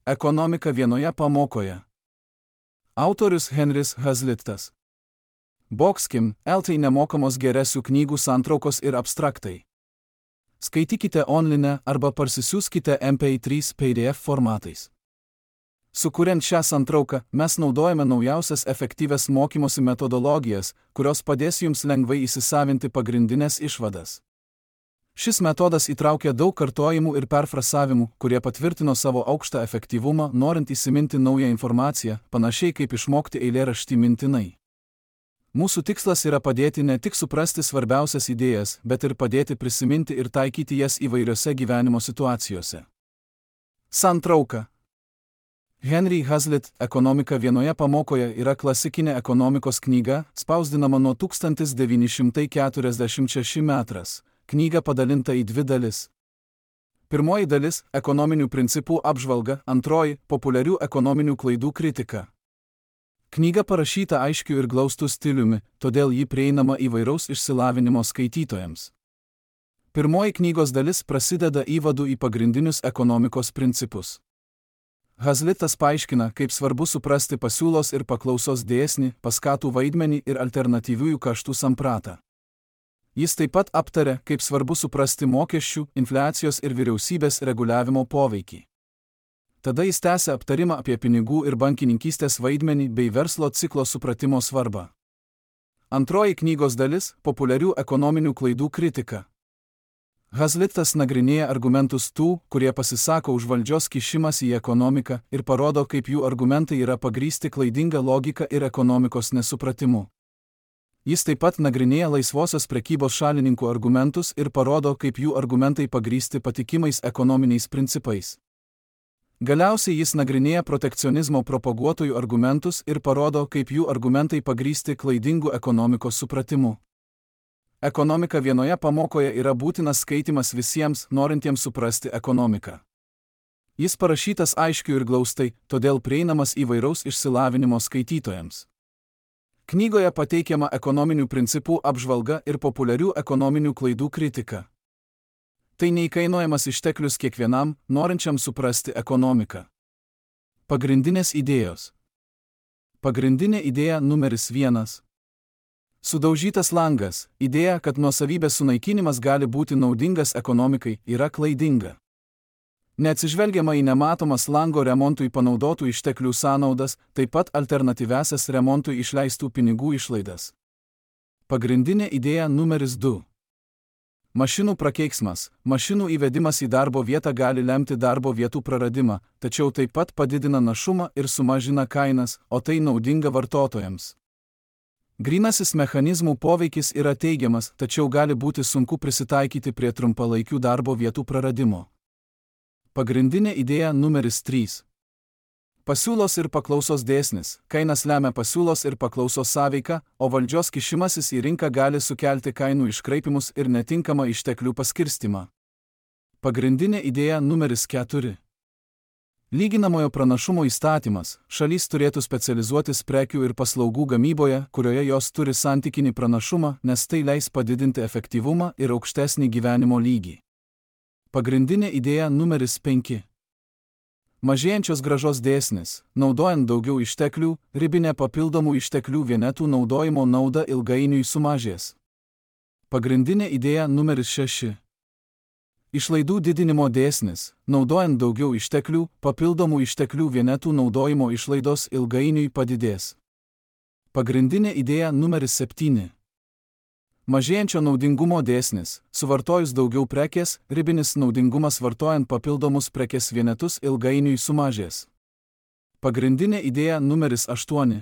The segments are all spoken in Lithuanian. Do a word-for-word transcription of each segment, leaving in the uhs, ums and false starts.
Ekonomika vienoje pamokoje. Autorius Henris Hazlitas. Boxkim, eltai nemokamos geresių knygų santraukos ir abstraktai. Skaitykite online arba parsisiųskite M P trys P D F formatais. Sukuriant šią santrauką, mes naudojame naujausias efektyvias mokymosi metodologijas, kurios padės jums lengvai įsisavinti pagrindinės išvadas. Šis metodas įtraukia daug kartojimų ir perfrasavimų, kurie patvirtino savo aukštą efektyvumą, norint įsiminti naują informaciją, panašiai kaip išmokti eilėraštį mintinai. Mūsų tikslas yra padėti ne tik suprasti svarbiausias idėjas, bet ir padėti prisiminti ir taikyti jas įvairiose gyvenimo situacijose. Santrauka. Henry Hazlitt Ekonomika vienoje pamokoje yra klasikinė ekonomikos knyga, spausdinama nuo tūkstantis devyni šimtai keturiasdešimt šešti metras. Knyga padalinta į dvi dalis. Pirmoji dalis – ekonominių principų apžvalga, antroji – populiarių ekonominių klaidų kritika. Knyga parašyta aiškiu ir glaustų stiliumi, todėl ji prieinama įvairaus išsilavinimo skaitytojams. Pirmoji knygos dalis prasideda įvadu į pagrindinius ekonomikos principus. Hazlitas paaiškina, kaip svarbu suprasti pasiūlos ir paklausos dėsnį, paskatų vaidmenį ir alternatyviųjų kaštų sampratą. Jis taip pat aptarė, kaip svarbu suprasti mokesčių, infliacijos ir vyriausybės reguliavimo poveikį. Tada jis tęsia aptarimą apie pinigų ir bankininkystės vaidmenį bei verslo ciklo supratimo svarbą. Antroji knygos dalis – populiarių ekonominių klaidų kritika. Hazlitas nagrinėja argumentus tų, kurie pasisako už valdžios kišimąsi į ekonomiką ir parodo, kaip jų argumentai yra pagrįsti klaidinga logika ir ekonomikos nesupratimu. Jis taip pat nagrinėja laisvosios prekybos šalininkų argumentus ir parodo, kaip jų argumentai pagrįsti patikimais ekonominiais principais. Galiausiai jis nagrinėja protekcionizmo propaguotojų argumentus ir parodo, kaip jų argumentai pagrįsti klaidingu ekonomikos supratimu. Ekonomika vienoje pamokoje yra būtinas skaitimas visiems, norintiems suprasti ekonomiką. Jis parašytas aiškiu ir glaustai, todėl prieinamas įvairaus išsilavinimo skaitytojams. Knygoje pateikiama ekonominių principų apžvalga ir populiarių ekonominių klaidų kritika. Tai neįkainojamas išteklius kiekvienam, norinčiam suprasti ekonomiką. Pagrindinės idėjos. Pagrindinė idėja numeris vienas. Sudaužytas langas. Idėja, kad nuosavybės sunaikinimas gali būti naudingas ekonomikai, yra klaidinga. Neatsižvelgiama į nematomas lango remontui panaudotų išteklių sąnaudas, taip pat alternatyviasias remontui išleistų pinigų išlaidas. Pagrindinė idėja numeris du. Mašinų prakeiksmas. Mašinų įvedimas į darbo vietą gali lemti darbo vietų praradimą, tačiau taip pat padidina našumą ir sumažina kainas, o tai naudinga vartotojams. Grynasis mechanizmų poveikis yra teigiamas, tačiau gali būti sunku prisitaikyti prie trumpalaikių darbo vietų praradimo. Pagrindinė idėja numeris trys. Pasiūlos ir paklausos dėsnis. Kainas lemia pasiūlos ir paklausos sąveiką, o valdžios kišimasis į rinką gali sukelti kainų iškraipimus ir netinkamą išteklių paskirstimą. Pagrindinė idėja numeris keturi. Lyginamojo pranašumo įstatymas. Šalys turėtų specializuotis prekių ir paslaugų gamyboje, kurioje jos turi santykinį pranašumą, nes tai leis padidinti efektyvumą ir aukštesnį gyvenimo lygį. Pagrindinė idėja numeris penki. Mažėjančios grąžos dėsnis. Naudojant daugiau išteklių, ribinė papildomų išteklių vienetų naudojimo nauda ilgainiui sumažės. Pagrindinė idėja numeris šeši. Išlaidų didinimo dėsnis. Naudojant daugiau išteklių, papildomų išteklių vienetų naudojimo išlaidos ilgainiui padidės. Pagrindinė idėja numeris septyni. Mažėjančio naudingumo dėsnis. Suvartojus daugiau prekės, ribinis naudingumas vartojant papildomus prekės vienetus ilgainiui sumažės. Pagrindinė idėja numeris aštuoni.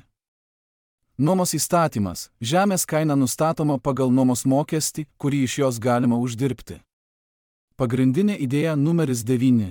Nuomos įstatymas. Žemės kaina nustatoma pagal nuomos mokestį, kurį iš jos galima uždirbti. Pagrindinė idėja numeris devyni.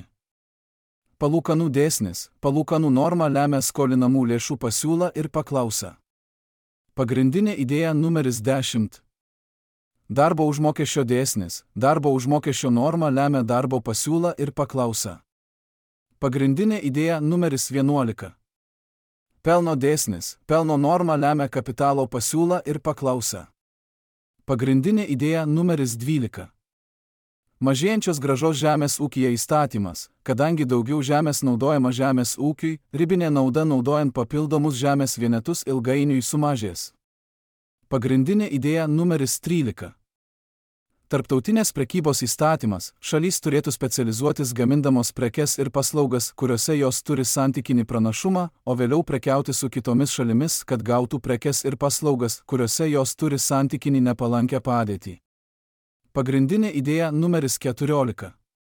Palūkanų dėsnis. Palūkanų norma lemia skolinamų lėšų pasiūlą ir paklausą. Pagrindinė idėja numeris dešimt. Darbo užmokesčio dėsnis. Darbo užmokesčio norma lemia darbo pasiūlą ir paklausą. Pagrindinė idėja numeris vienuolika. Pelno dėsnis. Pelno norma lemia kapitalo pasiūlą ir paklausą. Pagrindinė idėja numeris dvylika. Mažėjančios grąžos žemės ūkyje įstatymas, kadangi daugiau žemės naudojama žemės ūkiui, ribinė nauda naudojant papildomus žemės vienetus ilgainiui sumažės. Pagrindinė idėja numeris trylika. Tarptautinės prekybos įstatymas, šalys turėtų specializuotis gamindamos prekes ir paslaugas, kuriuose jos turi santykinį pranašumą, o vėliau prekiauti su kitomis šalimis, kad gautų prekes ir paslaugas, kuriuose jos turi santykinį nepalankę padėtį. Pagrindinė idėja numeris keturiolika.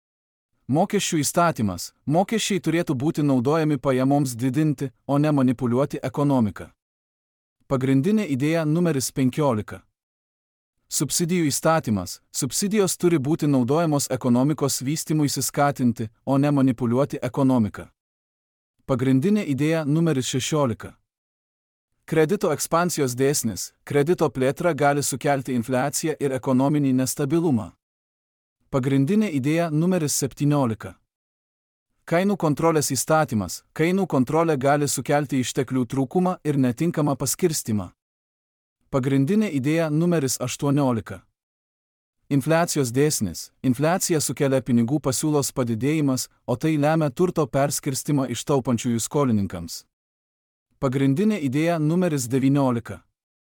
Mokesčių įstatymas, mokesčiai turėtų būti naudojami pajamoms didinti, o ne manipuliuoti ekonomiką. Pagrindinė idėja numeris penkiolika. Subsidijų įstatymas, subsidijos turi būti naudojamos ekonomikos vystymuisi skatinti, o ne manipuliuoti ekonomiką. Pagrindinė idėja numeris šešiolika. Kredito ekspansijos dėsnis, kredito plėtra gali sukelti infliaciją ir ekonominį nestabilumą. Pagrindinė idėja numeris septyniolika. Kainų kontrolės įstatymas, kainų kontrolė gali sukelti išteklių trūkumą ir netinkamą paskirstimą. Pagrindinė idėja numeris aštuoniolika. Infliacijos dėsnis, infliacija sukelia pinigų pasiūlos padidėjimas, o tai lemia turto perskirstimą iš taupančiųjų skolininkams. Pagrindinė idėja numeris devyniolika.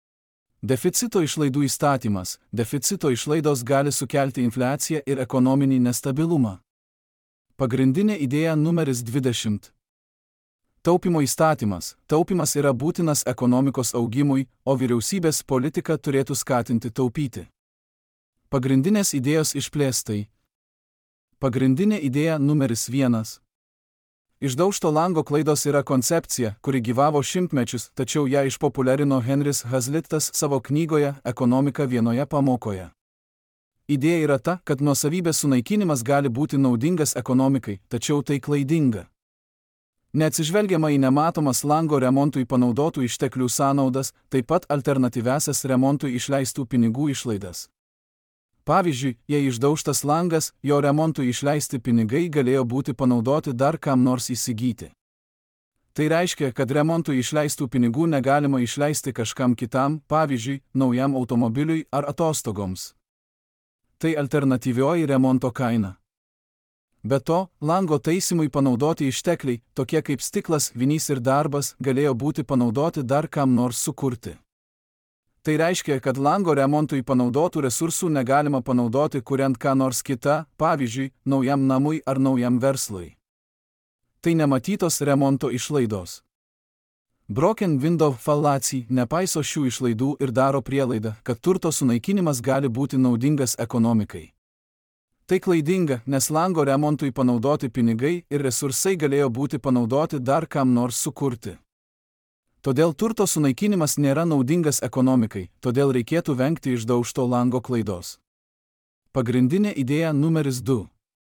Deficito išlaidų įstatymas, deficito išlaidos gali sukelti infliaciją ir ekonominį nestabilumą. Pagrindinė idėja numeris dvidešimt. Taupimo įstatymas, taupimas yra būtinas ekonomikos augimui, o vyriausybės politika turėtų skatinti taupyti. Pagrindinės idėjos išplėstai. Pagrindinė idėja numeris vienas. Išdaužto lango klaidos yra koncepcija, kuri gyvavo šimtmečius, tačiau ją išpopuliarino Henris Hazlitas savo knygoje Ekonomika vienoje pamokoje. Idėja yra ta, kad nuosavybės sunaikinimas gali būti naudingas ekonomikai, tačiau tai klaidinga. Neatsižvelgiama į nematomas lango remontui panaudotų išteklių sąnaudas, taip pat alternatyviasias remontui išleistų pinigų išlaidas. Pavyzdžiui, jei išdaužtas langas, jo remontui išleisti pinigai galėjo būti panaudoti dar kam nors įsigyti. Tai reiškia, kad remontui išleistų pinigų negalima išleisti kažkam kitam, pavyzdžiui, naujam automobiliui ar atostogoms. Tai alternatyvioji remonto kaina. Be to, lango taisymui panaudoti ištekliai, tokie kaip stiklas, vinys ir darbas, galėjo būti panaudoti dar kam nors sukurti. Tai reiškia, kad lango remontui panaudotų resursų negalima panaudoti kuriant ką nors kitą, pavyzdžiui, naujam namui ar naujam verslui. Tai nematytos remonto išlaidos. Broken window fallacy nepaiso šių išlaidų ir daro prielaidą, kad turto sunaikinimas gali būti naudingas ekonomikai. Tai klaidinga, nes lango remontui panaudoti pinigai ir resursai galėjo būti panaudoti dar kam nors sukurti. Todėl turto sunaikinimas nėra naudingas ekonomikai, todėl reikėtų vengti išdaužto lango klaidos. Pagrindinė idėja numeris du.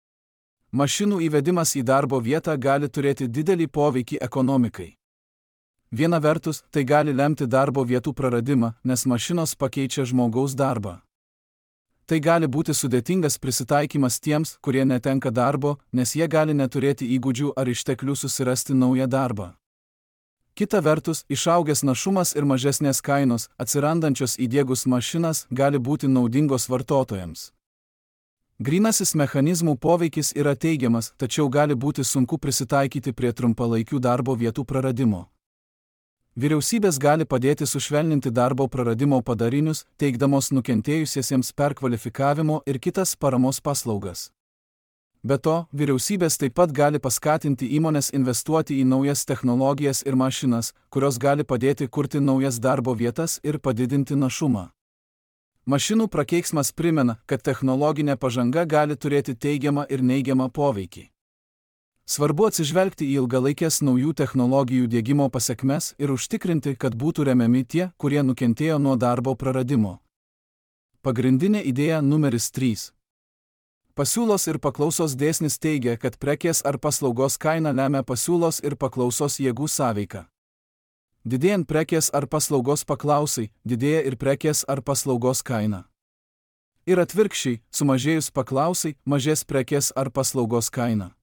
Mašinų įvedimas į darbo vietą gali turėti didelį poveikį ekonomikai. Viena vertus, tai gali lemti darbo vietų praradimą, nes mašinos pakeičia žmogaus darbą. Tai gali būti sudėtingas prisitaikymas tiems, kurie netenka darbo, nes jie gali neturėti įgūdžių ar išteklių susirasti naują darbą. Kita vertus, išaugęs našumas ir mažesnės kainos, atsirandančios įdiegus mašinas, gali būti naudingos vartotojams. Grynasis mechanizmų poveikis yra teigiamas, tačiau gali būti sunku prisitaikyti prie trumpalaikių darbo vietų praradimo. Vyriausybės gali padėti sušvelninti darbo praradimo padarinius, teikdamos nukentėjusiesiems perkvalifikavimo ir kitas paramos paslaugas. Be to, vyriausybės taip pat gali paskatinti įmones investuoti į naujas technologijas ir mašinas, kurios gali padėti kurti naujas darbo vietas ir padidinti našumą. Mašinų prakeiksmas primena, kad technologinė pažanga gali turėti teigiamą ir neigiamą poveikį. Svarbu atsižvelgti į ilgalaikės naujų technologijų diegimo pasekmes ir užtikrinti, kad būtų remiami tie, kurie nukentėjo nuo darbo praradimo. Pagrindinė idėja numeris trys. Pasiūlos ir paklausos dėsnis teigia, kad prekės ar paslaugos kaina lemia pasiūlos ir paklausos jėgų sąveiką. Didėjant prekės ar paslaugos paklausai, didėja ir prekės ar paslaugos kaina. Ir atvirkščiai, sumažėjus paklausai, mažės prekės ar paslaugos kaina.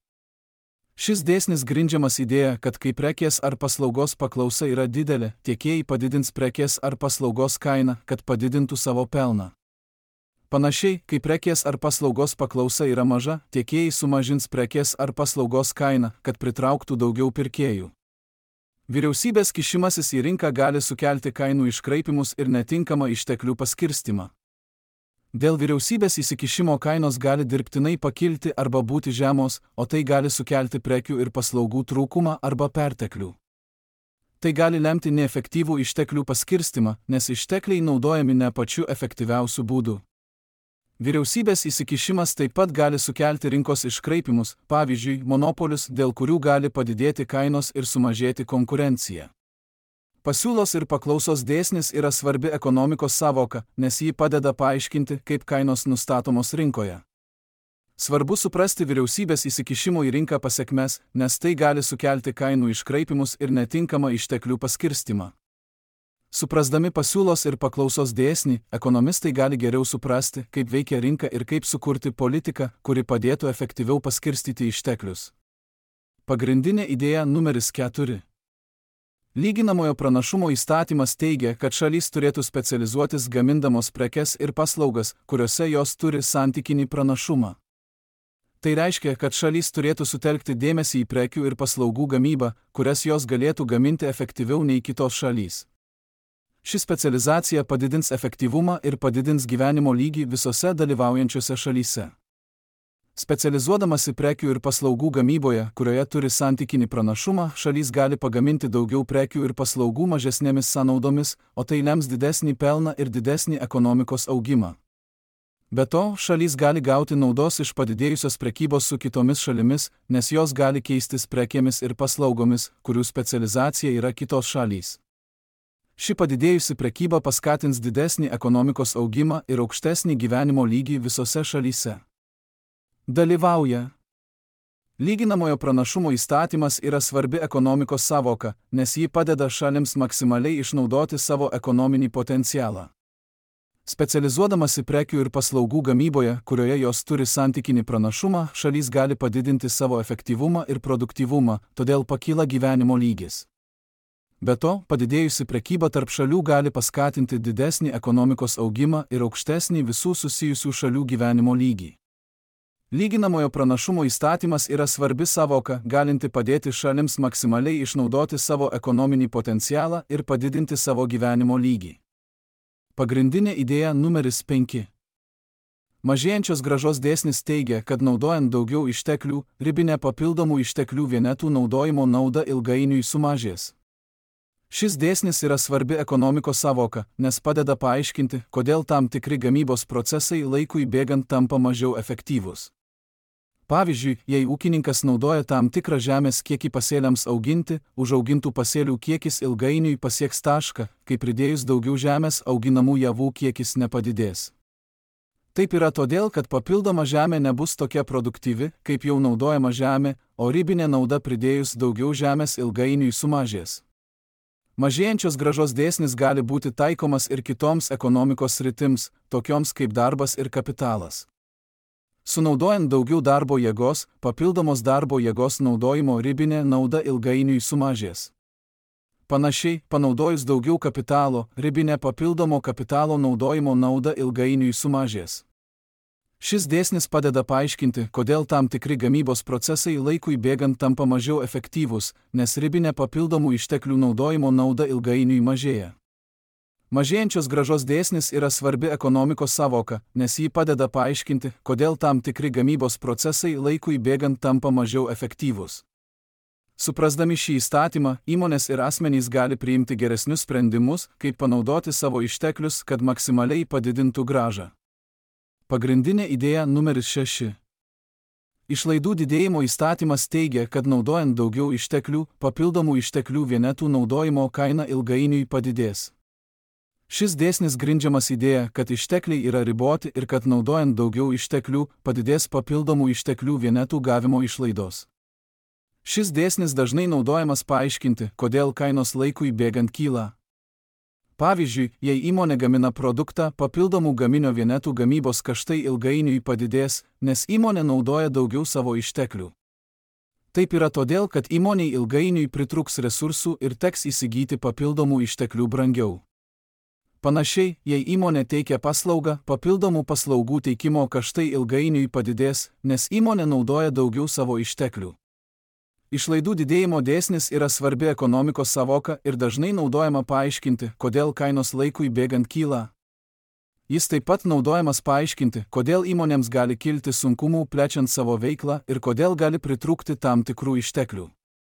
Šis dėsnis grindžiamas idėja, kad kai prekės ar paslaugos paklausa yra didelė, tiekėjai padidins prekės ar paslaugos kainą, kad padidintų savo pelną. Panašiai, kai prekės ar paslaugos paklausa yra maža, tiekėjai sumažins prekės ar paslaugos kainą, kad pritrauktų daugiau pirkėjų. Vyriausybės kišimasis į rinką gali sukelti kainų iškraipimus ir netinkamą išteklių paskirstimą. Dėl vyriausybės įsikišimo kainos gali dirbtinai pakilti arba būti žemos, o tai gali sukelti prekių ir paslaugų trūkumą arba perteklių. Tai gali lemti neefektyvų išteklių paskirstimą, nes ištekliai naudojami ne pačiu efektyviausiu būdu. Vyriausybės įsikišimas taip pat gali sukelti rinkos iškraipimus, pavyzdžiui, monopolius, dėl kurių gali padidėti kainos ir sumažėti konkurencija. Pasiūlos ir paklausos dėsnis yra svarbi ekonomikos sąvoka, nes ji padeda paaiškinti, kaip kainos nustatomos rinkoje. Svarbu suprasti vyriausybės įsikišimo į rinką pasekmes, nes tai gali sukelti kainų iškraipimus ir netinkamą išteklių paskirstimą. Suprasdami pasiūlos ir paklausos dėsnį, ekonomistai gali geriau suprasti, kaip veikia rinka ir kaip sukurti politiką, kuri padėtų efektyviau paskirstyti išteklius. Pagrindinė idėja numeris keturi. Lyginamojo pranašumo įstatymas teigia, kad šalys turėtų specializuotis gamindamos prekes ir paslaugas, kuriuose jos turi santykinį pranašumą. Tai reiškia, kad šalys turėtų sutelkti dėmesį į prekių ir paslaugų gamybą, kurias jos galėtų gaminti efektyviau nei kitos šalys. Ši specializacija padidins efektyvumą ir padidins gyvenimo lygį visose dalyvaujančiose šalyse. Specializuodamasi prekių ir paslaugų gamyboje, kurioje turi santykinį pranašumą, šalys gali pagaminti daugiau prekių ir paslaugų mažesnėmis sąnaudomis, o tai lems didesnį pelną ir didesnį ekonomikos augimą. Be to, šalys gali gauti naudos iš padidėjusios prekybos su kitomis šalimis, nes jos gali keistis prekėmis ir paslaugomis, kurių specializacija yra kitos šalys. Ši padidėjusi prekyba paskatins didesnį ekonomikos augimą ir aukštesnį gyvenimo lygį visose šalyse. Dalyvauja. Lyginamojo pranašumo įstatymas yra svarbi ekonomikos sąvoka, nes ji padeda šalims maksimaliai išnaudoti savo ekonominį potencialą. Specializuodamasi prekių ir paslaugų gamyboje, kurioje jos turi santykinį pranašumą, šalys gali padidinti savo efektyvumą ir produktyvumą, todėl pakyla gyvenimo lygis. Be to, padidėjusi prekyba tarp šalių gali paskatinti didesnį ekonomikos augimą ir aukštesnį visų susijusių šalių gyvenimo lygį. Lyginamojo pranašumo įstatymas yra svarbi sąvoka, galinti padėti šalims maksimaliai išnaudoti savo ekonominį potencialą ir padidinti savo gyvenimo lygį. Pagrindinė idėja numeris penki. Mažėjančios grąžos dėsnis teigia, kad naudojant daugiau išteklių, ribinė papildomų išteklių vienetų naudojimo nauda ilgainiui sumažės. Šis dėsnis yra svarbi ekonomikos sąvoka, nes padeda paaiškinti, kodėl tam tikri gamybos procesai laikui bėgant tampa mažiau efektyvūs. Pavyzdžiui, jei ūkininkas naudoja tam tikrą žemės kiekį pasėliams auginti, užaugintų pasėlių kiekis ilgainiui pasieks tašką, kai pridėjus daugiau žemės auginamų javų kiekis nepadidės. Taip yra todėl, kad papildoma žemė nebus tokia produktyvi, kaip jau naudojama žemė, o ribinė nauda pridėjus daugiau žemės ilgainiui sumažės. Mažėjančios grąžos dėsnis gali būti taikomas ir kitoms ekonomikos sritims, tokioms kaip darbas ir kapitalas. Sunaudojant daugiau darbo jėgos, papildomos darbo jėgos naudojimo ribinė nauda ilgainiui sumažės. Panašiai, panaudojus daugiau kapitalo, ribinė papildomo kapitalo naudojimo nauda ilgainiui sumažės. Šis dėsnis padeda paaiškinti, kodėl tam tikri gamybos procesai laikui bėgant tampa mažiau efektyvūs, nes ribinė papildomų išteklių naudojimo nauda ilgainiui mažėja. Mažėjančios grąžos dėsnis yra svarbi ekonomikos sąvoka, nes ji padeda paaiškinti, kodėl tam tikri gamybos procesai laikui bėgant tampa mažiau efektyvūs. Suprasdami šį įstatymą, įmonės ir asmenys gali priimti geresnius sprendimus, kaip panaudoti savo išteklius, kad maksimaliai padidintų grąžą. Pagrindinė idėja numeris šeši. Išlaidų didėjimo įstatymas teigia, kad naudojant daugiau išteklių, papildomų išteklių vienetų naudojimo kaina ilgainiui padidės. Šis dėsnis grindžiamas idėja, kad ištekliai yra riboti ir kad naudojant daugiau išteklių, padidės papildomų išteklių vienetų gavimo išlaidos. Šis dėsnis dažnai naudojamas paaiškinti, kodėl kainos laikui bėgant kyla. Pavyzdžiui, jei įmonė gamina produktą, papildomų gaminio vienetų gamybos kaštai ilgainiui padidės, nes įmonė naudoja daugiau savo išteklių. Taip yra todėl, kad įmonei ilgainiui pritrūks resursų ir teks įsigyti papildomų išteklių brangiau. Panašiai, jei įmonė teikia paslaugą, papildomų paslaugų teikimo kaštai ilgainiui padidės, nes įmonė naudoja daugiau savo išteklių. Išlaidų didėjimo dėsnis yra svarbi ekonomikos sąvoka ir dažnai naudojama paaiškinti, kodėl kainos laikui bėgant kyla. Jis taip pat naudojamas paaiškinti, kodėl įmonėms gali kilti sunkumų plečiant savo veiklą ir kodėl gali pritrūkti tam tikrų išteklių.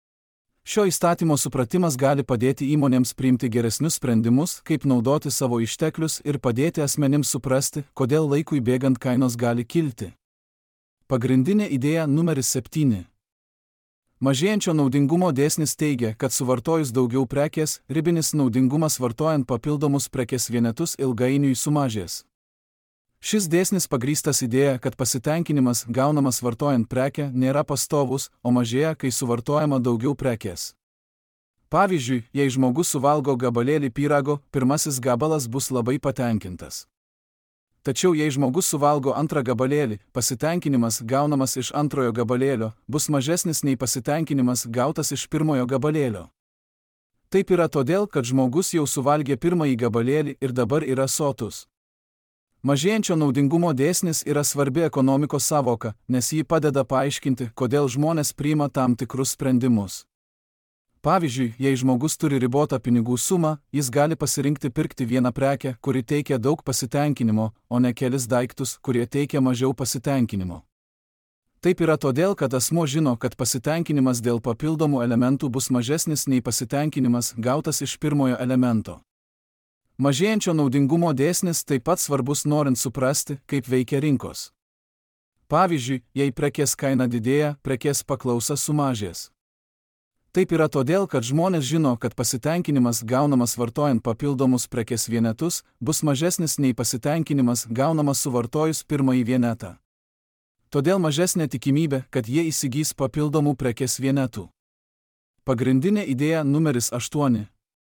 Šio įstatymo supratimas gali padėti įmonėms priimti geresnius sprendimus, kaip naudoti savo išteklius ir padėti asmenims suprasti, kodėl laikui bėgant kainos gali kilti. Pagrindinė idėja numeris septyni. Mažėjančio naudingumo dėsnis teigia, kad suvartojus daugiau prekės, ribinis naudingumas vartojant papildomus prekės vienetus ilgainiui sumažės. Šis dėsnis pagrįstas idėja, kad pasitenkinimas gaunamas vartojant prekę nėra pastovus, o mažėja, kai suvartojama daugiau prekės. Pavyzdžiui, jei žmogus suvalgo gabalėlį pyrago, pirmasis gabalas bus labai patenkintas. Tačiau jei žmogus suvalgo antrą gabalėlį, pasitenkinimas gaunamas iš antrojo gabalėlio bus mažesnis nei pasitenkinimas gautas iš pirmojo gabalėlio. Taip yra todėl, kad žmogus jau suvalgė pirmąjį gabalėlį ir dabar yra sotus. Mažėjančio naudingumo dėsnis yra svarbi ekonomikos sąvoka, nes ji padeda paaiškinti, kodėl žmonės priima tam tikrus sprendimus. Pavyzdžiui, jei žmogus turi ribotą pinigų sumą, jis gali pasirinkti pirkti vieną prekę, kuri teikia daug pasitenkinimo, o ne kelis daiktus, kurie teikia mažiau pasitenkinimo. Taip yra todėl, kad asmuo žino, kad pasitenkinimas dėl papildomų elementų bus mažesnis nei pasitenkinimas gautas iš pirmojo elemento. Mažėjančio naudingumo dėsnis taip pat svarbus norint suprasti, kaip veikia rinkos. Pavyzdžiui, jei prekės kaina didėja, prekės paklausa sumažės. Taip yra todėl, kad žmonės žino, kad pasitenkinimas gaunamas vartojant papildomus prekės vienetus bus mažesnis nei pasitenkinimas gaunamas suvartojus pirmąjį vienetą. Todėl mažesnė tikimybė, kad jie įsigys papildomų prekės vienetų. Pagrindinė idėja numeris aštuoni.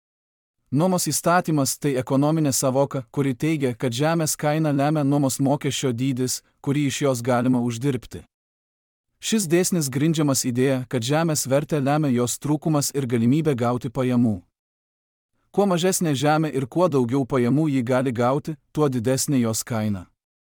Nuomos įstatymas tai ekonominė sąvoka, kuri teigia, kad žemės kaina lemia nuomos mokesčio dydis, kurį iš jos galima uždirbti. Šis dėsnis grindžiamas idėja, kad žemės vertę lemia jos trūkumas ir galimybė gauti pajamų. Kuo mažesnė žemė ir kuo daugiau pajamų ji gali gauti, tuo didesnė jos kaina.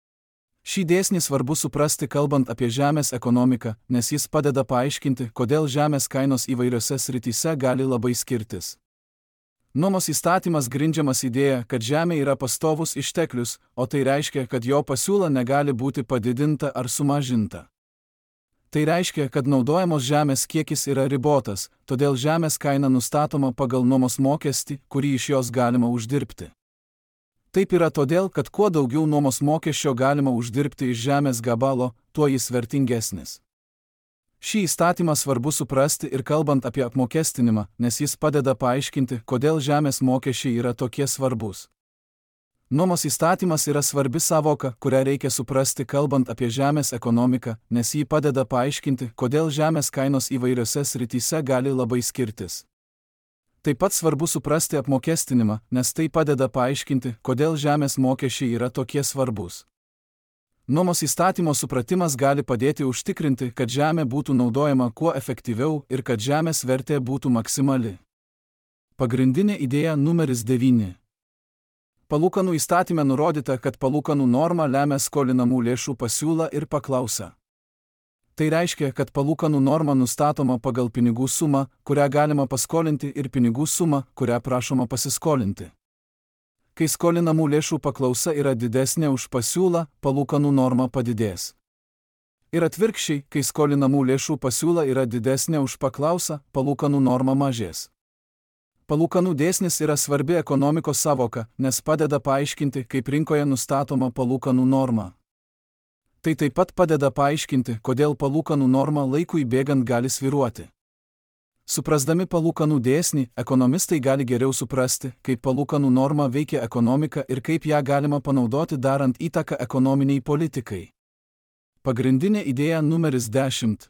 Šį dėsnį svarbu suprasti kalbant apie žemės ekonomiką, nes jis padeda paaiškinti, kodėl žemės kainos įvairiose srityse gali labai skirtis. Nuomos įstatymas grindžiamas idėja, kad žemė yra pastovus išteklius, o tai reiškia, kad jo pasiūla negali būti padidinta ar sumažinta. Tai reiškia, kad naudojamos žemės kiekis yra ribotas, todėl žemės kaina nustatoma pagal nuomos mokestį, kurį iš jos galima uždirbti. Taip yra todėl, kad kuo daugiau nuomos mokesčio galima uždirbti iš žemės gabalo, tuo jis vertingesnis. Šį įstatymą svarbu suprasti ir kalbant apie apmokestinimą, nes jis padeda paaiškinti, kodėl žemės mokesčiai yra tokie svarbus. Nuomos įstatymas yra svarbi sąvoka, kurią reikia suprasti kalbant apie žemės ekonomiką, nes ji padeda paaiškinti, kodėl žemės kainos įvairiose srityse gali labai skirtis. Taip pat svarbu suprasti apmokestinimą, nes tai padeda paaiškinti, kodėl žemės mokesčiai yra tokie svarbus. Nuomos įstatymo supratimas gali padėti užtikrinti, kad žemė būtų naudojama kuo efektyviau ir kad žemės vertė būtų maksimali. Pagrindinė idėja numeris devyni. Palūkanų įstatyme nurodyta, kad palūkanų norma lemia skolinamų lėšų pasiūlą ir paklausą. Tai reiškia, kad palūkanų norma nustatoma pagal pinigų sumą, kurią galima paskolinti ir pinigų sumą, kurią prašoma pasiskolinti. Kai skolinamų lėšų paklausa yra didesnė už pasiūlą, palūkanų norma padidės. Ir atvirkščiai, kai skolinamų lėšų pasiūla yra didesnė už paklausą, palūkanų norma mažės. Palūkanų dėsnis yra svarbi ekonomikos sąvoka, nes padeda paaiškinti, kaip rinkoje nustatoma palūkanų norma. Tai taip pat padeda paaiškinti, kodėl palūkanų norma laikui bėgant gali svyruoti. Suprasdami palūkanų dėsnį, ekonomistai gali geriau suprasti, kaip palūkanų norma veikia ekonomiką ir kaip ją galima panaudoti darant įtaką ekonominiai politikai. Pagrindinė idėja numeris dešimt.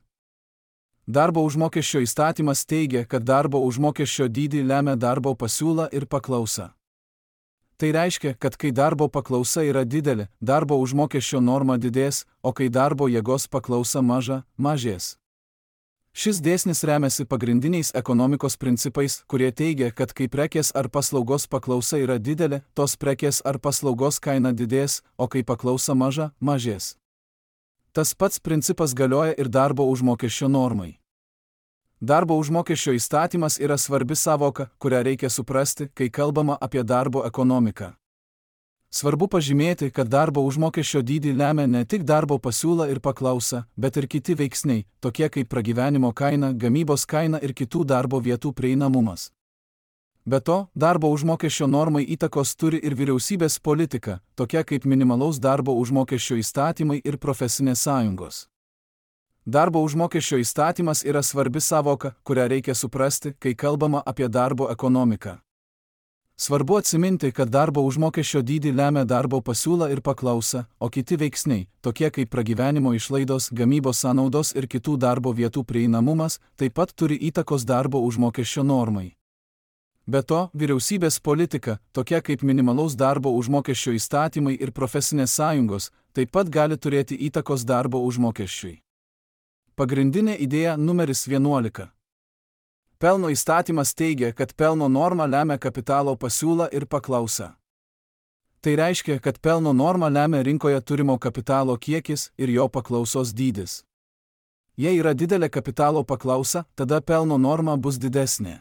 Darbo užmokesčio įstatymas teigia, kad darbo užmokesčio dydį lemia darbo pasiūla ir paklausa. Tai reiškia, kad kai darbo paklausa yra didelė, darbo užmokesčio norma didės, o kai darbo jėgos paklausa maža, mažės. Šis dėsnis remiasi pagrindiniais ekonomikos principais, kurie teigia, kad kai prekės ar paslaugos paklausa yra didelė, tos prekės ar paslaugos kaina didės, o kai paklausa maža, mažės. Tas pats principas galioja ir darbo užmokesčio normai. Darbo užmokesčio įstatymas yra svarbi sąvoka, kurią reikia suprasti, kai kalbama apie darbo ekonomiką. Svarbu pažymėti, kad darbo užmokesčio dydį lemia ne tik darbo pasiūla ir paklausa, bet ir kiti veiksniai, tokie kaip pragyvenimo kaina, gamybos kaina ir kitų darbo vietų prieinamumas. Be to, darbo užmokesčio normai įtakos turi ir vyriausybės politika, tokia kaip minimalaus darbo užmokesčio įstatymai ir profesinės sąjungos. Darbo užmokesčio įstatymas yra svarbi sąvoka, kurią reikia suprasti, kai kalbama apie darbo ekonomiką. Svarbu atsiminti, kad darbo užmokesčio dydį lemia darbo pasiūla ir paklausa, o kiti veiksniai, tokie kaip pragyvenimo išlaidos, gamybos sąnaudos ir kitų darbo vietų prieinamumas, taip pat turi įtakos darbo užmokesčio normai. Be to, vyriausybės politika, tokia kaip minimalaus darbo užmokesčio įstatymai ir profesinės sąjungos, taip pat gali turėti įtakos darbo užmokesčiui. Pagrindinė idėja numeris vienuolika. Pelno įstatymas teigia, kad pelno norma lemia kapitalo pasiūlą ir paklausą. Tai reiškia, kad pelno norma lemia rinkoje turimo kapitalo kiekis ir jo paklausos dydis. Jei yra didelė kapitalo paklausa, tada pelno norma bus didesnė.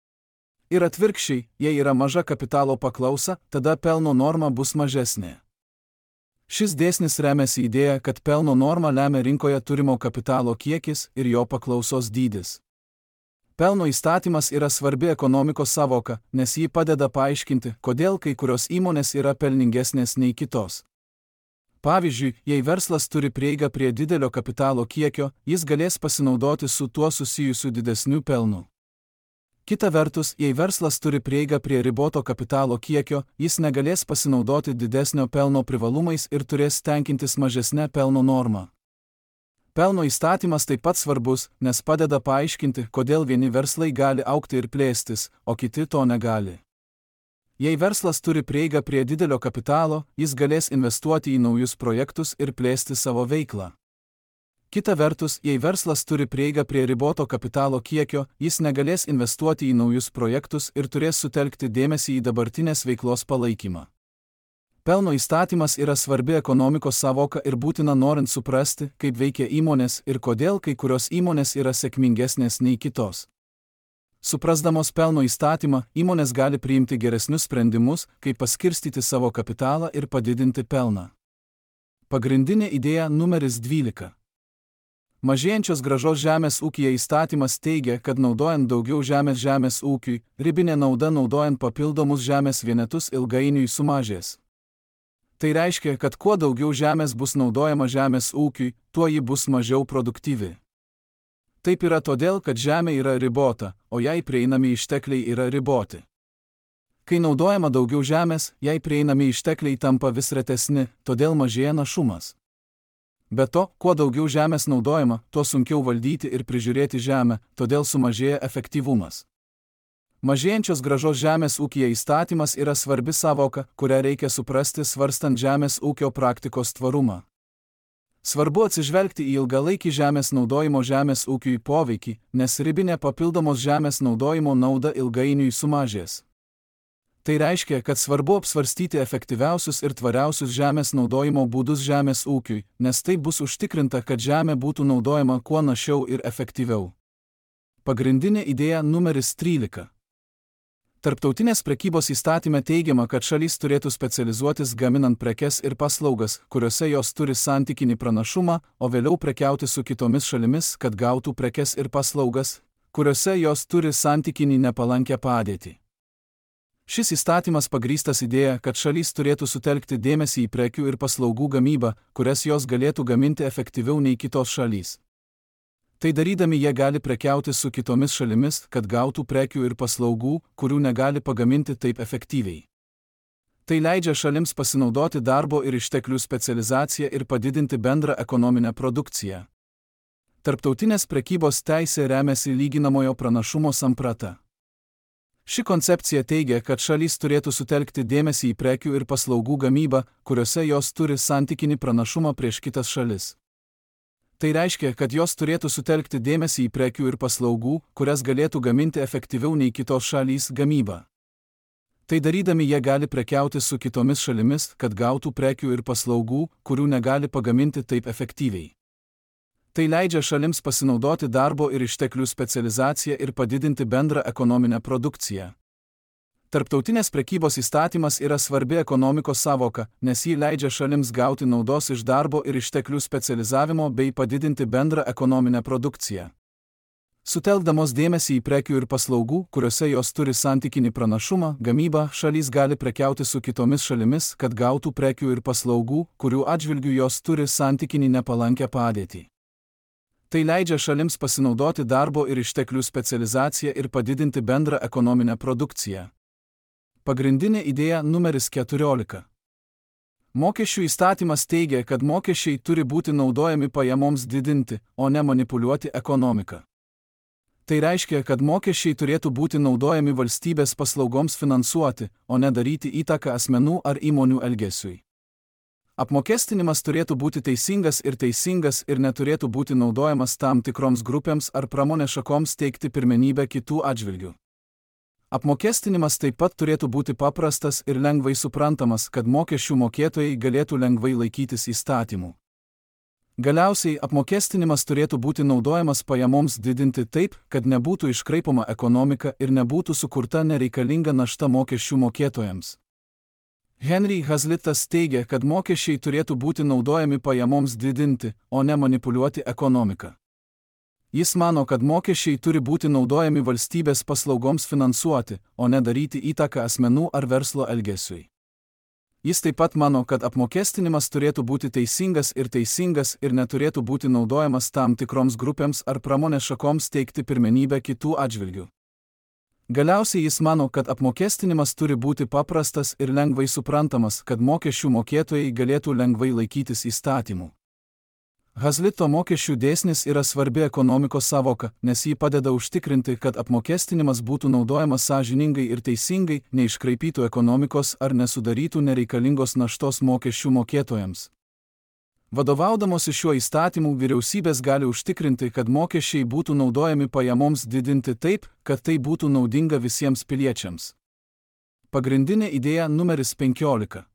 Ir atvirkščiai, jei yra maža kapitalo paklausa, tada pelno norma bus mažesnė. Šis dėsnis remiasi idėja, kad pelno norma lemia rinkoje turimo kapitalo kiekis ir jo paklausos dydis. Pelno įstatymas yra svarbi ekonomikos sąvoka, nes ji padeda paaiškinti, kodėl kai kurios įmonės yra pelningesnės nei kitos. Pavyzdžiui, jei verslas turi prieigą prie didelio kapitalo kiekio, jis galės pasinaudoti su tuo susijusiu didesniu pelnu. Kita vertus, jei verslas turi prieigą prie riboto kapitalo kiekio, jis negalės pasinaudoti didesnio pelno privalumais ir turės tenkintis mažesnę pelno normą. Pelno įstatymas taip pat svarbus, nes padeda paaiškinti, kodėl vieni verslai gali augti ir plėstis, o kiti to negali. Jei verslas turi prieigą prie didelio kapitalo, jis galės investuoti į naujus projektus ir plėsti savo veiklą. Kita vertus, jei verslas turi prieigą prie riboto kapitalo kiekio, jis negalės investuoti į naujus projektus ir turės sutelkti dėmesį į dabartinės veiklos palaikymą. Pelno įstatymas yra svarbi ekonomikos sąvoka ir būtina norint suprasti, kaip veikia įmonės ir kodėl kai kurios įmonės yra sėkmingesnės nei kitos. Suprasdamos pelno įstatymą, įmonės gali priimti geresnius sprendimus, kaip paskirstyti savo kapitalą ir padidinti pelną. Pagrindinė idėja numeris dvylika. Mažėjančios grąžos žemės ūkyje įstatymas teigia, kad naudojant daugiau žemės žemės ūkiui, ribinė nauda naudojant papildomus žemės vienetus ilgainiui sumažės. Tai reiškia, kad kuo daugiau žemės bus naudojama žemės ūkiui, tuo ji bus mažiau produktyvi. Taip yra todėl, kad žemė yra ribota, o jai prieinami ištekliai yra riboti. Kai naudojama daugiau žemės, jai prieinami ištekliai tampa vis retesni, todėl mažėja našumas. Be to, kuo daugiau žemės naudojama, tuo sunkiau valdyti ir prižiūrėti žemę, todėl sumažėja efektyvumas. Mažėjančios grąžos žemės ūkyje įstatymas yra svarbi sąvoka, kurią reikia suprasti svarstant žemės ūkio praktikos tvarumą. Svarbu atsižvelgti į ilgalaikį žemės naudojimo žemės ūkiui poveikį, nes ribinė papildomos žemės naudojimo nauda ilgainiui sumažės. Tai reiškia, kad svarbu apsvarstyti efektyviausius ir tvariausius žemės naudojimo būdus žemės ūkiui, nes tai bus užtikrinta, kad žemė būtų naudojama kuo našiau ir efektyviau. Pagrindinė idėja numeris trylika. Tarptautinės prekybos įstatyme teigiama, kad šalys turėtų specializuotis gaminant prekes ir paslaugas, kuriuose jos turi santykinį pranašumą, o vėliau prekiauti su kitomis šalimis, kad gautų prekes ir paslaugas, kuriuose jos turi santykinį nepalankę padėtį. Šis įstatymas pagrįstas idėja, kad šalys turėtų sutelkti dėmesį į prekių ir paslaugų gamybą, kurias jos galėtų gaminti efektyviau nei kitos šalys. Tai darydami jie gali prekiauti su kitomis šalimis, kad gautų prekių ir paslaugų, kurių negali pagaminti taip efektyviai. Tai leidžia šalims pasinaudoti darbo ir išteklių specializaciją ir padidinti bendrą ekonominę produkciją. Tarptautinės prekybos teisė remiasi lyginamojo pranašumo samprata. Ši koncepcija teigia, kad šalys turėtų sutelkti dėmesį į prekių ir paslaugų gamybą, kuriuose jos turi santykinį pranašumą prieš kitas šalis. Tai reiškia, kad jos turėtų sutelkti dėmesį į prekių ir paslaugų, kurias galėtų gaminti efektyviau nei kitos šalys gamyba. Tai darydami jie gali prekiauti su kitomis šalimis, kad gautų prekių ir paslaugų, kurių negali pagaminti taip efektyviai. Tai leidžia šalims pasinaudoti darbo ir išteklių specializaciją ir padidinti bendrą ekonominę produkciją. Tarptautinės prekybos įstatymas yra svarbi ekonomikos sąvoka, nes ji leidžia šalims gauti naudos iš darbo ir išteklių specializavimo bei padidinti bendrą ekonominę produkciją. Sutelkdamos dėmesį į prekių ir paslaugų, kuriuose jos turi santykinį pranašumą, gamybą, šalys gali prekiauti su kitomis šalimis, kad gautų prekių ir paslaugų, kurių atžvilgiu jos turi santykinį nepalankę padėtį. Tai leidžia šalims pasinaudoti darbo ir išteklių specializaciją ir padidinti bendrą ekonominę produkciją. Pagrindinė idėja numeris keturiolika. Mokesčių įstatymas teigia, kad mokesčiai turi būti naudojami pajamoms didinti, o ne manipuliuoti ekonomiką. Tai reiškia, kad mokesčiai turėtų būti naudojami valstybės paslaugoms finansuoti, o ne daryti įtaką asmenų ar įmonių elgesiui. Apmokestinimas turėtų būti teisingas ir teisingas ir neturėtų būti naudojamas tam tikroms grupėms ar pramonės šakoms teikti pirmenybę kitų atžvilgių. Apmokestinimas taip pat turėtų būti paprastas ir lengvai suprantamas, kad mokesčių mokėtojai galėtų lengvai laikytis įstatymų. Galiausiai apmokestinimas turėtų būti naudojamas pajamoms didinti taip, kad nebūtų iškraipoma ekonomika ir nebūtų sukurta nereikalinga našta mokesčių mokėtojams. Henry Hazlittas teigia, kad mokesčiai turėtų būti naudojami pajamoms didinti, o ne manipuliuoti ekonomiką. Jis mano, kad mokesčiai turi būti naudojami valstybės paslaugoms finansuoti, o ne daryti įtaką asmenų ar verslo elgesiui. Jis taip pat mano, kad apmokestinimas turėtų būti teisingas ir teisingas ir neturėtų būti naudojamas tam tikroms grupėms ar pramonės šakoms teikti pirmenybę kitų atžvilgių. Galiausiai jis mano, kad apmokestinimas turi būti paprastas ir lengvai suprantamas, kad mokesčių mokėtojai galėtų lengvai laikytis įstatymų. Hazlito mokesčių dėsnis yra svarbi ekonomikos sąvoka, nes ji padeda užtikrinti, kad apmokestinimas būtų naudojamas sąžiningai ir teisingai, neiškraipytų ekonomikos ar nesudarytų nereikalingos naštos mokesčių mokėtojams. Vadovaudamosi šiuo įstatymu, vyriausybės gali užtikrinti, kad mokesčiai būtų naudojami pajamoms didinti taip, kad tai būtų naudinga visiems piliečiams. Pagrindinė idėja numeris penkiolika.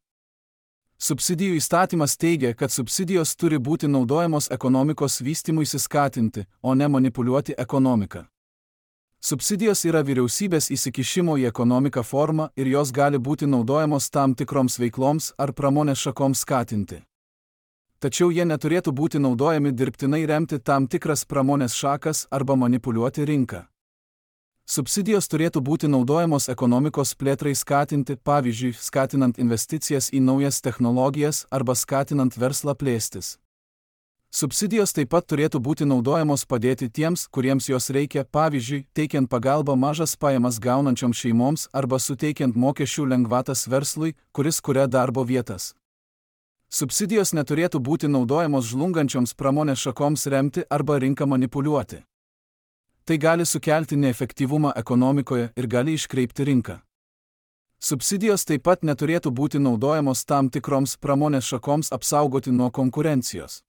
Subsidijų įstatymas teigia, kad subsidijos turi būti naudojamos ekonomikos vystymuisi skatinti, o ne manipuliuoti ekonomiką. Subsidijos yra vyriausybės įsikišimo į ekonomiką forma ir jos gali būti naudojamos tam tikroms veikloms ar pramonės šakoms skatinti. Tačiau jie neturėtų būti naudojami dirbtinai remti tam tikras pramonės šakas arba manipuliuoti rinką. Subsidijos turėtų būti naudojamos ekonomikos plėtrai skatinti, pavyzdžiui, skatinant investicijas į naujas technologijas arba skatinant verslą plėstis. Subsidijos taip pat turėtų būti naudojamos padėti tiems, kuriems jos reikia, pavyzdžiui, teikiant pagalbą mažas pajamas gaunančioms šeimoms arba suteikiant mokesčių lengvatas verslui, kuris kuria darbo vietas. Subsidijos neturėtų būti naudojamos žlungančioms pramonės šakoms remti arba rinką manipuliuoti. Tai gali sukelti neefektyvumą ekonomikoje ir gali iškreipti rinką. Subsidijos taip pat neturėtų būti naudojamos tam tikroms pramonės šakoms apsaugoti nuo konkurencijos.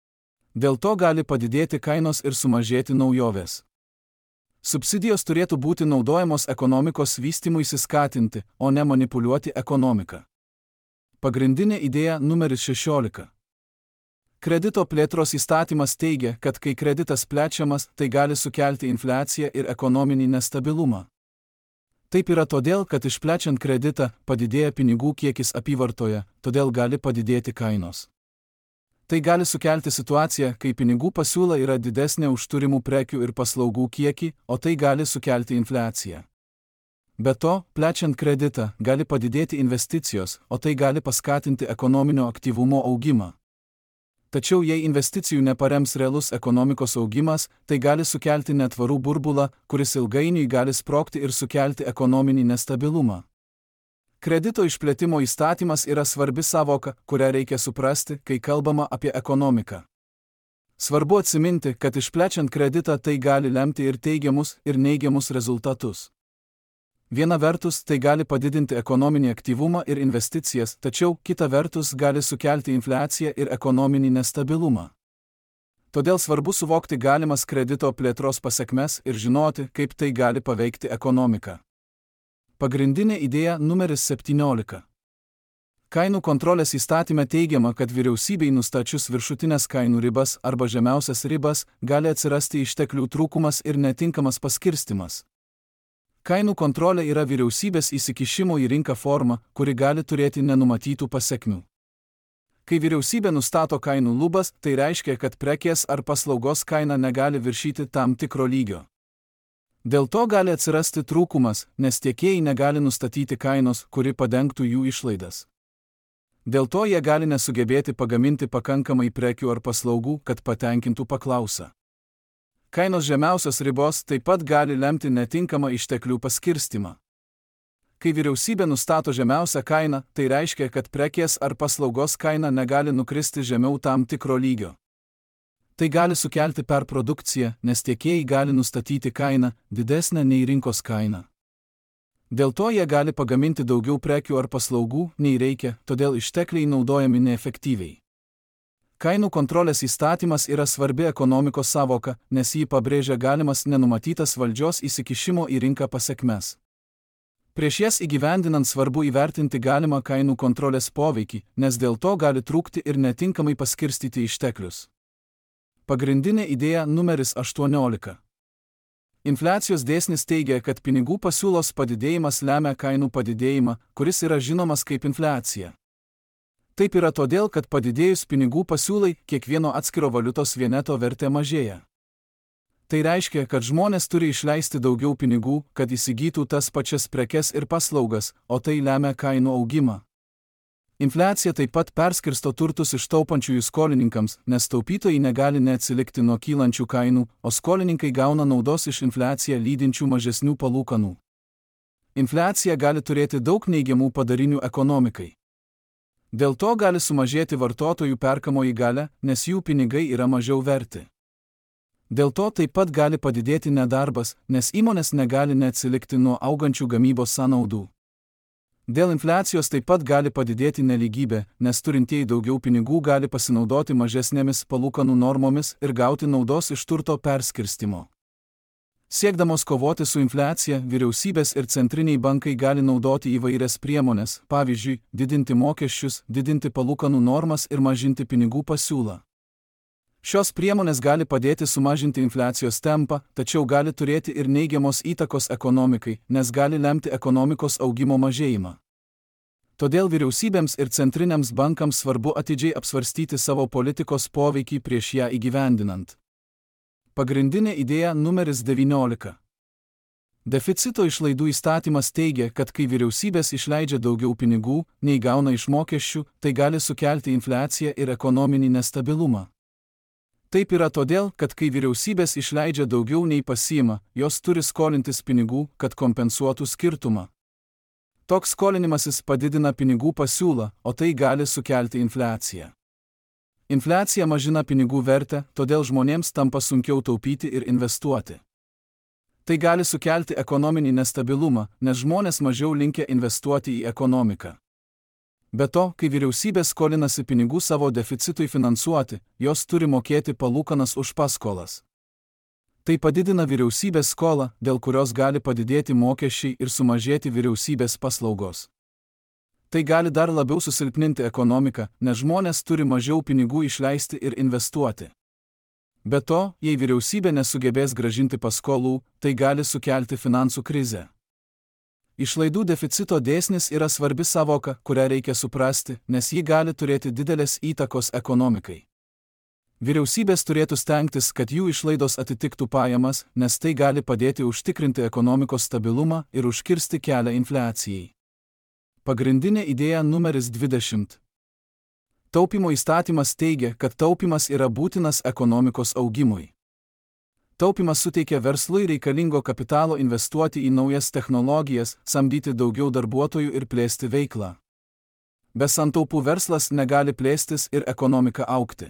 Dėl to gali padidėti kainos ir sumažėti naujovės. Subsidijos turėtų būti naudojamos ekonomikos vystymuisi skatinti, o ne manipuliuoti ekonomiką. Pagrindinė idėja numeris šešiolika. Kredito plėtros įstatymas teigia, kad kai kreditas plečiamas, tai gali sukelti infliaciją ir ekonominį nestabilumą. Taip yra todėl, kad išplečiant kreditą padidėja pinigų kiekis apyvartoje, todėl gali padidėti kainos. Tai gali sukelti situaciją, kai pinigų pasiūla yra didesnė už turimų prekių ir paslaugų kiekį, o tai gali sukelti infliaciją. Be to, plečiant kreditą, gali padidėti investicijos, o tai gali paskatinti ekonominio aktyvumo augimą. Tačiau jei investicijų neparems realus ekonomikos augimas, tai gali sukelti netvarų burbulą, kuris ilgainiui gali sprogti ir sukelti ekonominį nestabilumą. Kredito išplėtimo įstatymas yra svarbi sąvoka, kurią reikia suprasti, kai kalbama apie ekonomiką. Svarbu atsiminti, kad išplečiant kreditą tai gali lemti ir teigiamus, ir neigiamus rezultatus. Viena vertus, tai gali padidinti ekonominį aktyvumą ir investicijas, tačiau kita vertus gali sukelti infliaciją ir ekonominį nestabilumą. Todėl svarbu suvokti galimas kredito plėtros pasekmes ir žinoti, kaip tai gali paveikti ekonomiką. Pagrindinė idėja numeris septyniolika. Kainų kontrolės įstatyme teigiama, kad vyriausybei nustačius viršutinės kainų ribas arba žemiausias ribas gali atsirasti išteklių trūkumas ir netinkamas paskirstimas. Kainų kontrolė yra vyriausybės įsikišimo į rinką forma, kuri gali turėti nenumatytų pasekmių. Kai vyriausybė nustato kainų lubas, tai reiškia, kad prekės ar paslaugos kaina negali viršyti tam tikro lygio. Dėl to gali atsirasti trūkumas, nes tiekėjai negali nustatyti kainos, kuri padengtų jų išlaidas. Dėl to jie gali nesugebėti pagaminti pakankamai prekių ar paslaugų, kad patenkintų paklausą. Kainos žemiausios ribos taip pat gali lemti netinkamą išteklių paskirstimą. Kai vyriausybė nustato žemiausią kainą, tai reiškia, kad prekės ar paslaugos kaina negali nukristi žemiau tam tikro lygio. Tai gali sukelti perprodukciją, nes tiekėjai gali nustatyti kainą didesnę nei rinkos kaina. Dėl to jie gali pagaminti daugiau prekių ar paslaugų, nei reikia, todėl ištekliai naudojami neefektyviai. Kainų kontrolės įstatymas yra svarbi ekonomikos sąvoka, nes jį pabrėžia galimas nenumatytas valdžios įsikišimo į rinką pasekmes. Prieš jas įgyvendinant svarbu įvertinti galimą kainų kontrolės poveikį, nes dėl to gali trūkti ir netinkamai paskirstyti išteklius. Pagrindinė idėja numeris aštuoniolika. Infliacijos dėsnis teigia, kad pinigų pasiūlos padidėjimas lemia kainų padidėjimą, kuris yra žinomas kaip infliacija. Taip yra todėl, kad padidėjus pinigų pasiūlai, kiekvieno atskiro valiutos vieneto vertė mažėja. Tai reiškia, kad žmonės turi išleisti daugiau pinigų, kad įsigytų tas pačias prekes ir paslaugas, o tai lemia kainų augimą. Infliacija taip pat perskirsto turtus iš taupančiųjų skolininkams, nes taupytojai negali neatsilikti nuo kylančių kainų, o skolininkai gauna naudos iš infliaciją lydinčių mažesnių palūkanų. Infliacija gali turėti daug neigiamų padarinių ekonomikai. Dėl to gali sumažėti vartotojų perkamoji galia, nes jų pinigai yra mažiau verti. Dėl to taip pat gali padidėti nedarbas, nes įmonės negali neatsilikti nuo augančių gamybos sąnaudų. Dėl infliacijos taip pat gali padidėti nelygybė, nes turintieji daugiau pinigų gali pasinaudoti mažesnėmis palūkanų normomis ir gauti naudos iš turto perskirstimo. Siekdamos kovoti su infliacija, vyriausybės ir centriniai bankai gali naudoti įvairias priemones, pavyzdžiui, didinti mokesčius, didinti palūkanų normas ir mažinti pinigų pasiūlą. Šios priemonės gali padėti sumažinti infliacijos tempą, tačiau gali turėti ir neigiamos įtakos ekonomikai, nes gali lemti ekonomikos augimo mažėjimą. Todėl vyriausybėms ir centriniams bankams svarbu atidžiai apsvarstyti savo politikos poveikį prieš ją įgyvendinant. Pagrindinė idėja numeris devyniolika. Deficito išlaidų įstatymas teigia, kad kai vyriausybės išleidžia daugiau pinigų, nei gauna iš mokesčių, tai gali sukelti infliaciją ir ekonominį nestabilumą. Taip yra todėl, kad kai vyriausybės išleidžia daugiau nei pasiima, jos turi skolintis pinigų, kad kompensuotų skirtumą. Toks skolinimasis padidina pinigų pasiūlą, o tai gali sukelti infliaciją. Infliacija mažina pinigų vertę, todėl žmonėms tampa sunkiau taupyti ir investuoti. Tai gali sukelti ekonominį nestabilumą, nes žmonės mažiau linkę investuoti į ekonomiką. Be to, kai vyriausybė skolinasi pinigų savo deficitui finansuoti, jos turi mokėti palūkanas už paskolas. Tai padidina vyriausybės skolą, dėl kurios gali padidėti mokesčiai ir sumažėti vyriausybės paslaugos. Tai gali dar labiau susilpninti ekonomiką, nes žmonės turi mažiau pinigų išleisti ir investuoti. Be to, jei vyriausybė nesugebės grąžinti paskolų, tai gali sukelti finansų krizę. Išlaidų deficito dėsnis yra svarbi sąvoka, kurią reikia suprasti, nes ji gali turėti didelės įtakos ekonomikai. Vyriausybės turėtų stengtis, kad jų išlaidos atitiktų pajamas, nes tai gali padėti užtikrinti ekonomikos stabilumą ir užkirsti kelią infliacijai. Pagrindinė idėja numeris dvidešimt. Taupymo įstatymas teigia, kad taupimas yra būtinas ekonomikos augimui. Taupimas suteikia verslui reikalingo kapitalo investuoti į naujas technologijas, samdyti daugiau darbuotojų ir plėsti veiklą. Be santaupų verslas negali plėstis ir ekonomika augti.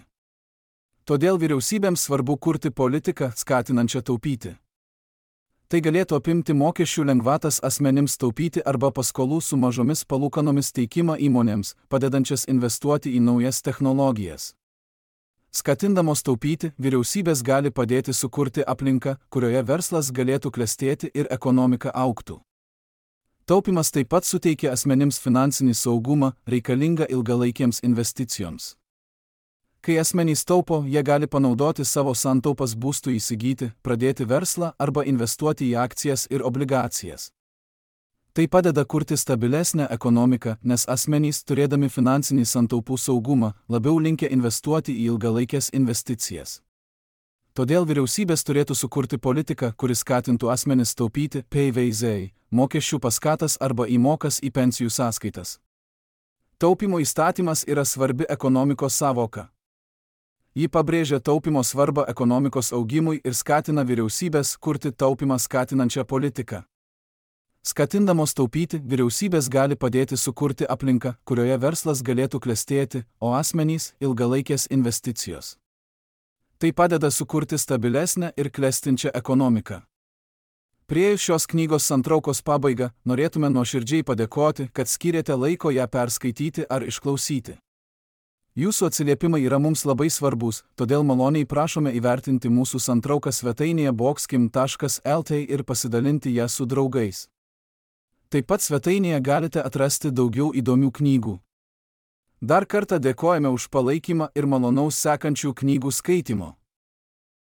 Todėl vyriausybėms svarbu kurti politiką, skatinančią taupyti. Tai galėtų apimti mokesčių lengvatas asmenims taupyti arba paskolų su mažomis palūkanomis teikimą įmonėms, padedančias investuoti į naujas technologijas. Skatindamos taupyti, vyriausybės gali padėti sukurti aplinką, kurioje verslas galėtų klestėti ir ekonomika augtų. Taupimas taip pat suteikia asmenims finansinį saugumą, reikalingą ilgalaikiems investicijoms. Kai asmenys taupo, jie gali panaudoti savo santaupas būstui įsigyti, pradėti verslą arba investuoti į akcijas ir obligacijas. Tai padeda kurti stabilesnę ekonomiką, nes asmenys, turėdami finansinį santaupų saugumą, labiau linkę investuoti į ilgalaikės investicijas. Todėl vyriausybės turėtų sukurti politiką, kuris skatintų asmenis taupyti P V Z, mokesčių paskatas arba įmokas į pensijų sąskaitas. Taupimo įstatymas yra svarbi ekonomikos sąvoka. Ji pabrėžia taupimo svarbą ekonomikos augimui ir skatina vyriausybės kurti taupimą skatinančią politiką. Skatindamos taupyti, vyriausybės gali padėti sukurti aplinką, kurioje verslas galėtų klestėti, o asmenys – ilgalaikės investicijos. Tai padeda sukurti stabilesnę ir klestinčią ekonomiką. Priėjus šios knygos santraukos pabaigą, norėtume nuoširdžiai padėkoti, kad skyrėte laiko ją perskaityti ar išklausyti. Jūsų atsiliepimai yra mums labai svarbus, todėl maloniai prašome įvertinti mūsų santrauką svetainėje boxkim taškas el t ir pasidalinti ją su draugais. Taip pat svetainėje galite atrasti daugiau įdomių knygų. Dar kartą dėkojame už palaikymą ir malonaus sekančių knygų skaitimo.